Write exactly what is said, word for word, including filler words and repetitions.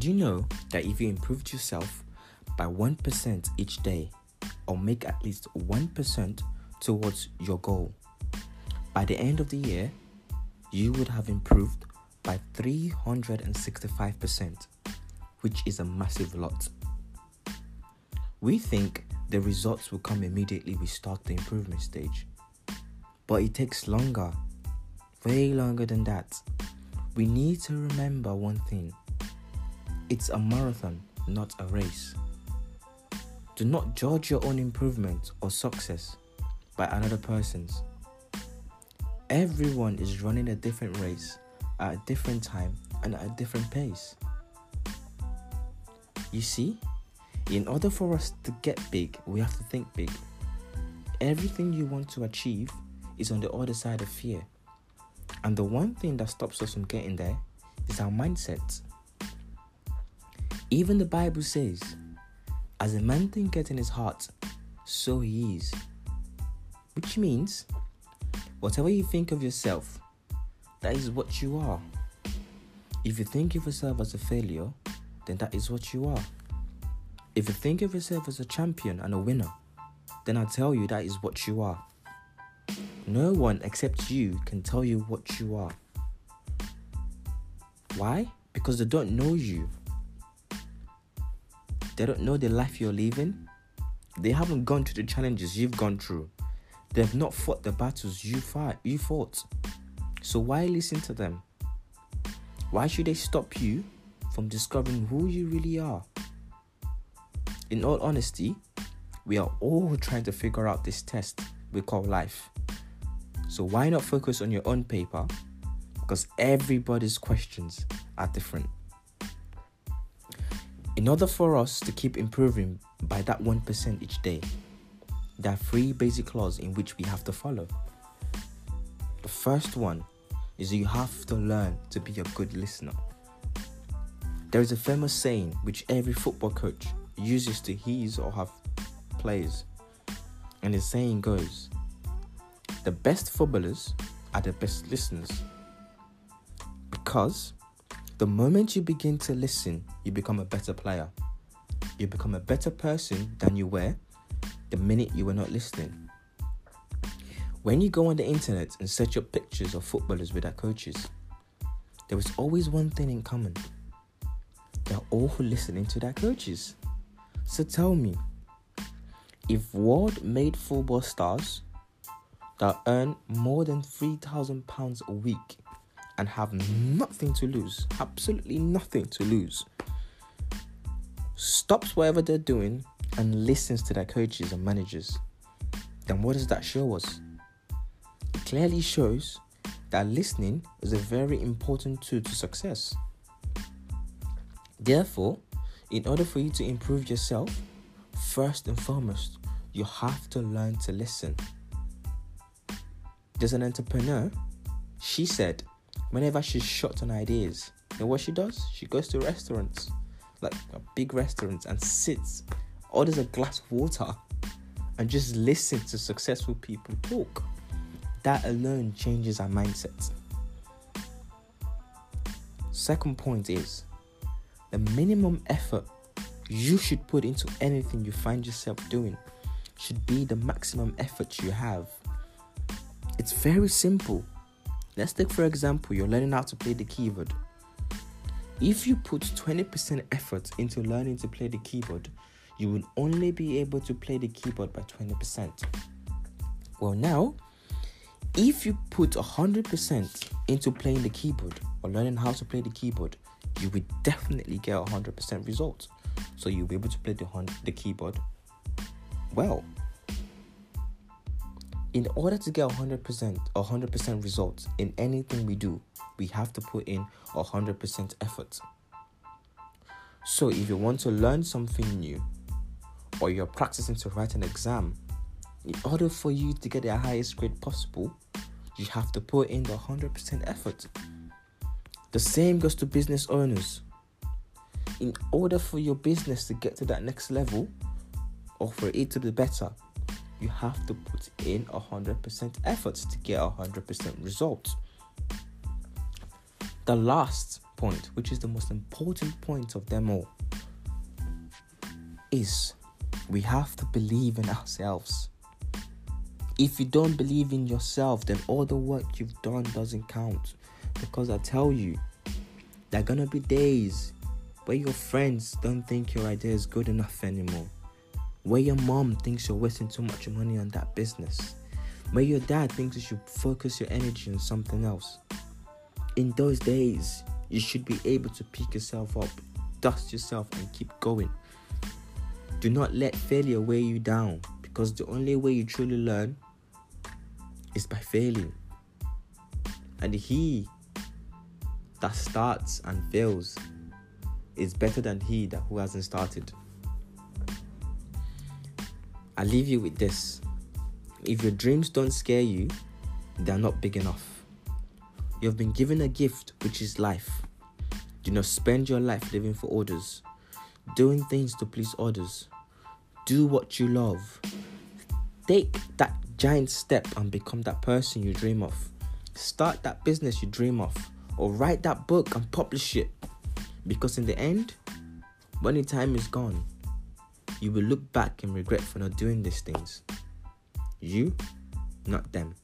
Did you know that if you improved yourself by one percent each day, or make at least one percent towards your goal, by the end of the year, you would have improved by three hundred sixty-five percent, which is a massive lot. We think the results will come immediately we start the improvement stage, but it takes longer, way longer than that. We need to remember one thing. It's a marathon, not a race. Do not judge your own improvement or success by another person's. Everyone is running a different race at a different time and at a different pace. You see, in order for us to get big, we have to think big. Everything you want to achieve is on the other side of fear. And the one thing that stops us from getting there is our mindset. Even the Bible says, as a man thinketh in his heart, so he is. Which means, whatever you think of yourself, that is what you are. If you think of yourself as a failure, then that is what you are. If you think of yourself as a champion and a winner, then I tell you that is what you are. No one except you can tell you what you are. Why? Because they don't know you. They don't know the life you're living. They haven't gone through the challenges you've gone through. They've not fought the battles you fight, you fought. So why listen to them? Why should they stop you from discovering who you really are? In all honesty, we are all trying to figure out this test we call life. So why not focus on your own paper? Because everybody's questions are different. In order for us to keep improving by that one percent each day, there are three basic laws in which we have to follow. The first one is you have to learn to be a good listener. There is a famous saying which every football coach uses to his or her players. And the saying goes, the best footballers are the best listeners. Because the moment you begin to listen, you become a better player. You become a better person than you were the minute you were not listening. When you go on the internet and search up pictures of footballers with their coaches, there is always one thing in common. They're all listening to their coaches. So tell me, if world-made football stars that earn more than three thousand pounds a week and have nothing to lose, absolutely nothing to lose, stops whatever they're doing and listens to their coaches and managers, then what does that show us? It clearly shows that listening is a very important tool to success. Therefore, in order for you to improve yourself, first and foremost, you have to learn to listen. There's an entrepreneur. She said, whenever she's short on ideas, you know what she does? She goes to restaurants, like big restaurants, and sits, orders a glass of water, and just listens to successful people talk. That alone changes our mindset. Second point is, the minimum effort you should put into anything you find yourself doing should be the maximum effort you have. It's very simple. Let's take, for example, you're learning how to play the keyboard. If you put twenty percent effort into learning to play the keyboard, you will only be able to play the keyboard by twenty percent. Well, now, if you put one hundred percent into playing the keyboard or learning how to play the keyboard, you will definitely get a one hundred percent result. So you'll be able to play the, the keyboard well. In order to get one hundred percent or one hundred percent results in anything we do, we have to put in one hundred percent effort. So if you want to learn something new, or you're practicing to write an exam, in order for you to get the highest grade possible, you have to put in the one hundred percent effort. The same goes to business owners. In order for your business to get to that next level, or for it to be better, you have to put in one hundred percent effort to get a one hundred percent result. The last point, which is the most important point of them all, is we have to believe in ourselves. If you don't believe in yourself, then all the work you've done doesn't count. Because I tell you, there are gonna be days where your friends don't think your idea is good enough anymore, where your mom thinks you're wasting too much money on that business, where your dad thinks you should focus your energy on something else. In those days, you should be able to pick yourself up, dust yourself, and keep going. Do not let failure weigh you down, because the only way you truly learn is by failing. And he that starts and fails is better than he that who hasn't started. I leave you with this. If your dreams don't scare you, they're not big enough. You have been given a gift, which is life. Do not spend your life living for others, doing things to please others. Do what you love. Take that giant step and become that person you dream of. Start that business you dream of, or write that book and publish it. Because in the end, when your time is gone, you will look back and regret for not doing these things. You, not them.